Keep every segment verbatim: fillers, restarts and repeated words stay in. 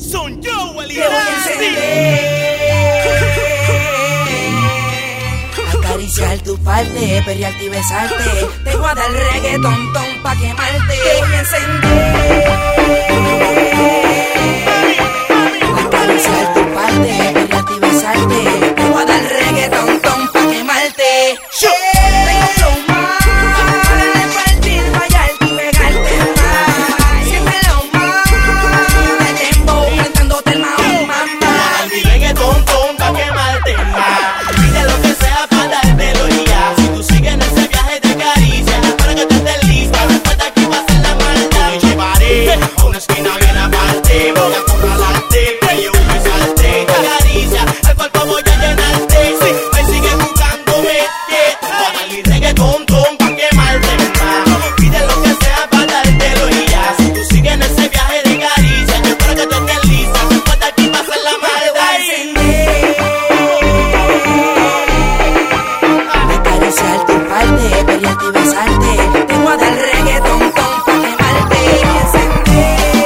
Son yo, el Te voy a encender, acariciar tu parte, perrearte y besarte. Te voy a dar reggaetón ton pa' quemarte. Te voy a encender, acariciar tu parte, perrearte y besarte. Te voy a dar reggaetón ton pa' quemarte. Tengo flow más para repartir, fallarte y pegarte más. Siéntelo más, el dembow cantándote el mao mamá. Mi reggaetón ton pa' quemarte más. Pide lo que sea pa' dártelo y ya. Si tú sigues en ese viaje de caricia, espero que tú estés lista. Después de aquí va a ser la maldad. Te llevaré a una esquina bien aparte. Voy a acorralarte, que yo me salte. Te acaricia, el cuerpo voy a llenarte. Sí, me sigue jugándome, yeah. Voy a dar mi reggaetón ton pa' quemarte más. Pide lo que sea pa' dártelo y ya. Si tú sigues en ese viaje de caricia, yo espero que tú estés lista. Después de aquí va a ser la maldad. Acariciar tu parte, perrearte y besarte. Te voy a dar reggaetón ton pa' quemarte y encender.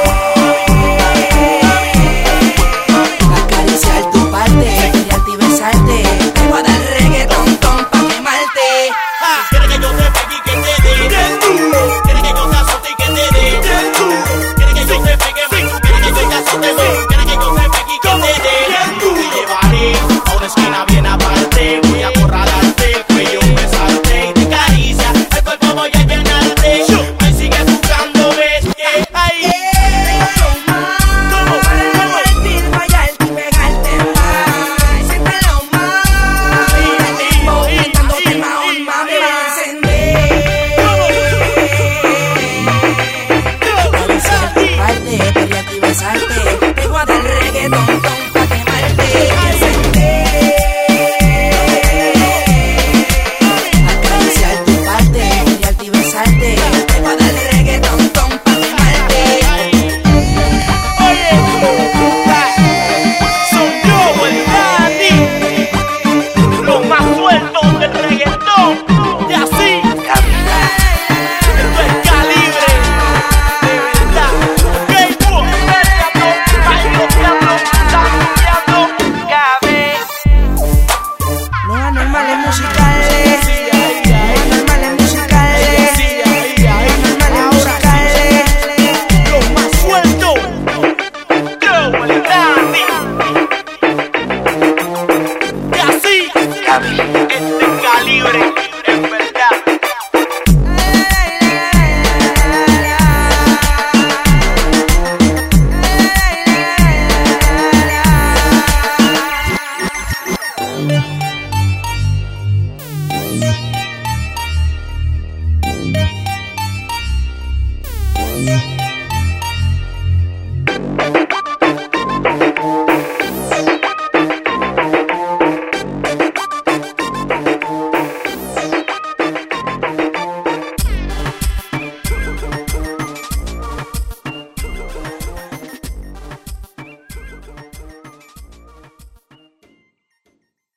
Acariciar tu parte, perrearte y besarte. Te voy a dar reggaetón ton pa' quemarte. Quiere que yo te pegue y que te dé. Quiere que yo te azote y que te dé. Quiere que yo te pegue más. Quiere que yo te azote más. Quiere que yo te pegue y que te dé. Te llevaré a una esquina bien aparte. Voy a acorralarte, el cuello me salte. Te acaricia, el cuerpo voy a llenarte. Me sigue buscándome, yeah. Ay. Acariciar tu parte, perrearte y besarte.